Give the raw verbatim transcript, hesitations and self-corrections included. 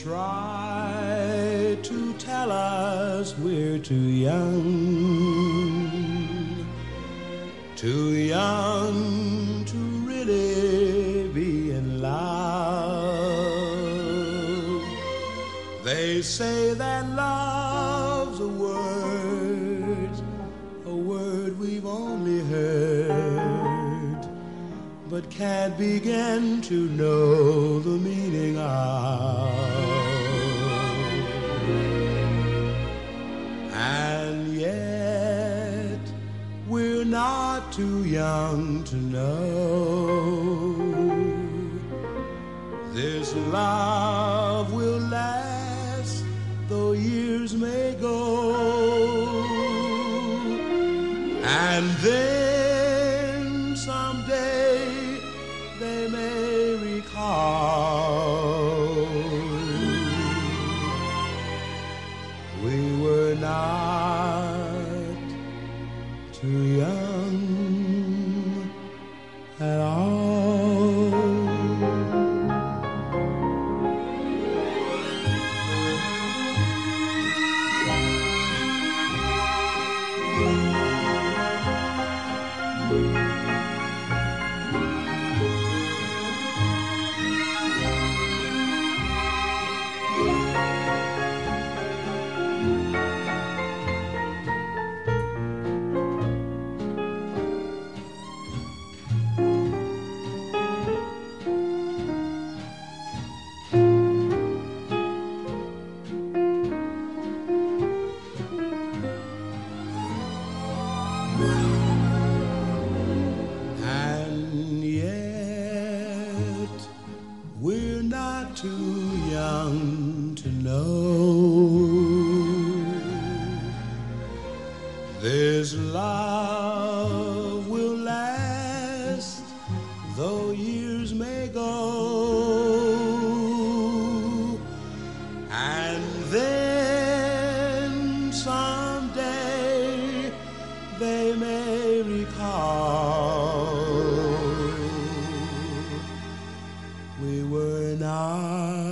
try to tell us we're too young, too young to really be in love. They say that love's a word, a word we've only heard, but can't begin to know the meaning of. And yet we're not too young to know this love will last though years may go. And then someday they may recall we were not too young at all. We're not too young to know this love will last though years may go. And then someday they may recall we were not